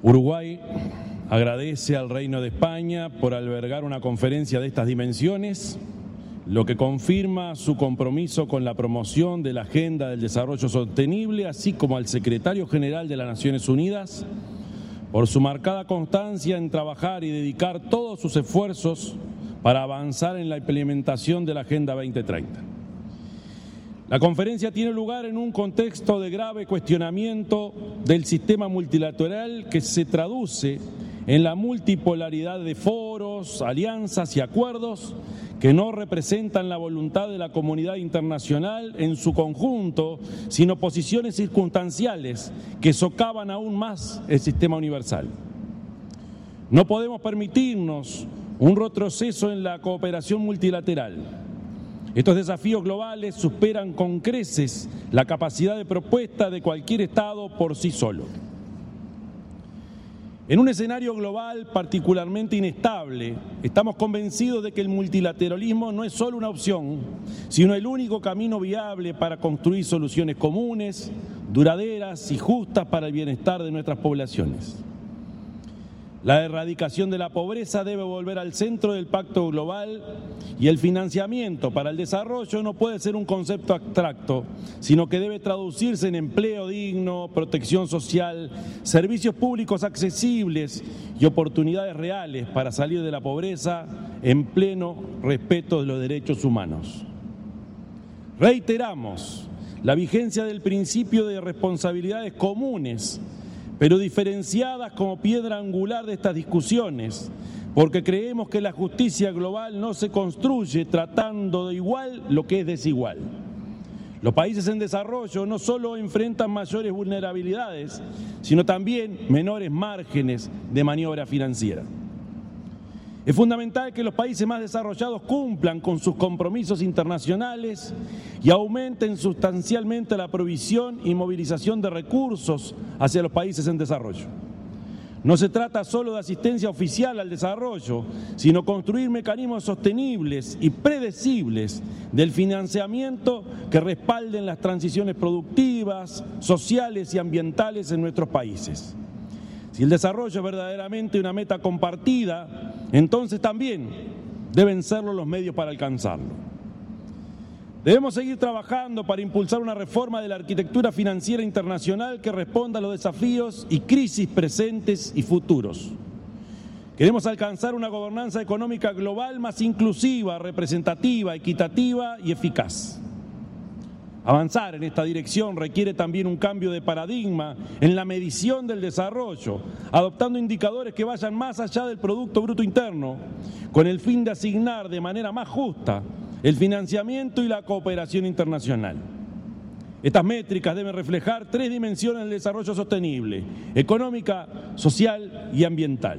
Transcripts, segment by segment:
Uruguay agradece al Reino de España por albergar una conferencia de estas dimensiones, lo que confirma su compromiso con la promoción de la Agenda del Desarrollo Sostenible, así como al Secretario General de las Naciones Unidas por su marcada constancia en trabajar y dedicar todos sus esfuerzos para avanzar en la implementación de la Agenda 2030. La conferencia tiene lugar en un contexto de grave cuestionamiento del sistema multilateral que se traduce en la multipolaridad de foros, alianzas y acuerdos que no representan la voluntad de la comunidad internacional en su conjunto, sino posiciones circunstanciales que socavan aún más el sistema universal. No podemos permitirnos un retroceso en la cooperación multilateral. Estos desafíos globales superan con creces la capacidad de propuesta de cualquier Estado por sí solo. En un escenario global particularmente inestable, estamos convencidos de que el multilateralismo no es solo una opción, sino el único camino viable para construir soluciones comunes, duraderas y justas para el bienestar de nuestras poblaciones. La erradicación de la pobreza debe volver al centro del pacto global y el financiamiento para el desarrollo no puede ser un concepto abstracto, sino que debe traducirse en empleo digno, protección social, servicios públicos accesibles y oportunidades reales para salir de la pobreza en pleno respeto de los derechos humanos. Reiteramos la vigencia del principio de responsabilidades comunes, pero diferenciadas como piedra angular de estas discusiones, porque creemos que la justicia global no se construye tratando de igual lo que es desigual. Los países en desarrollo no solo enfrentan mayores vulnerabilidades, sino también menores márgenes de maniobra financiera. Es fundamental que los países más desarrollados cumplan con sus compromisos internacionales y aumenten sustancialmente la provisión y movilización de recursos hacia los países en desarrollo. No se trata solo de asistencia oficial al desarrollo, sino construir mecanismos sostenibles y predecibles del financiamiento que respalden las transiciones productivas, sociales y ambientales en nuestros países. Si el desarrollo es verdaderamente una meta compartida, entonces también deben serlo los medios para alcanzarlo. Debemos seguir trabajando para impulsar una reforma de la arquitectura financiera internacional que responda a los desafíos y crisis presentes y futuros. Queremos alcanzar una gobernanza económica global más inclusiva, representativa, equitativa y eficaz. Avanzar en esta dirección requiere también un cambio de paradigma en la medición del desarrollo, adoptando indicadores que vayan más allá del Producto Bruto Interno, con el fin de asignar de manera más justa el financiamiento y la cooperación internacional. Estas métricas deben reflejar 3 dimensiones del desarrollo sostenible: económica, social y ambiental.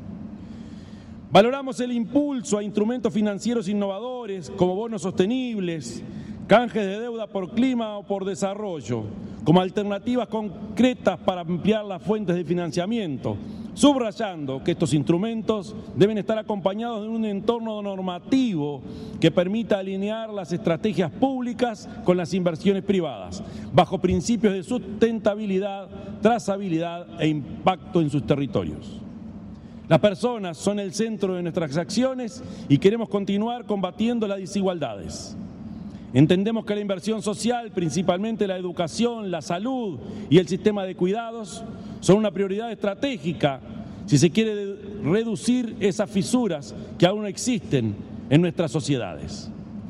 Valoramos el impulso a instrumentos financieros innovadores como bonos sostenibles, canjes de deuda por clima o por desarrollo, como alternativas concretas para ampliar las fuentes de financiamiento, subrayando que estos instrumentos deben estar acompañados de un entorno normativo que permita alinear las estrategias públicas con las inversiones privadas, bajo principios de sustentabilidad, trazabilidad e impacto en sus territorios. Las personas son el centro de nuestras acciones y queremos continuar combatiendo las desigualdades. Entendemos que la inversión social, principalmente la educación, la salud y el sistema de cuidados, son una prioridad estratégica si se quiere reducir esas fisuras que aún existen en nuestras sociedades.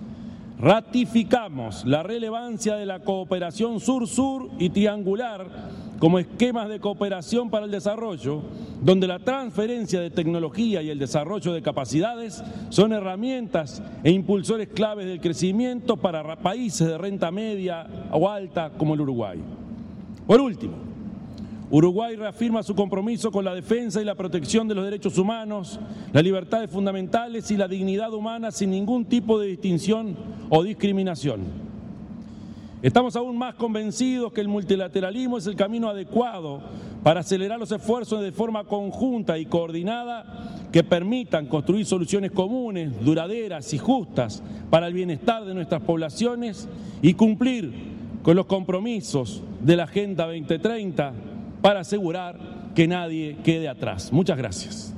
Ratificamos la relevancia de la cooperación sur-sur y triangular como esquemas de cooperación para el desarrollo, donde la transferencia de tecnología y el desarrollo de capacidades son herramientas e impulsores claves del crecimiento para países de renta media o alta como el Uruguay. Por último, Uruguay reafirma su compromiso con la defensa y la protección de los derechos humanos, las libertades fundamentales y la dignidad humana sin ningún tipo de distinción o discriminación. Estamos aún más convencidos que el multilateralismo es el camino adecuado para acelerar los esfuerzos de forma conjunta y coordinada que permitan construir soluciones comunes, duraderas y justas para el bienestar de nuestras poblaciones y cumplir con los compromisos de la Agenda 2030 para asegurar que nadie quede atrás. Muchas gracias.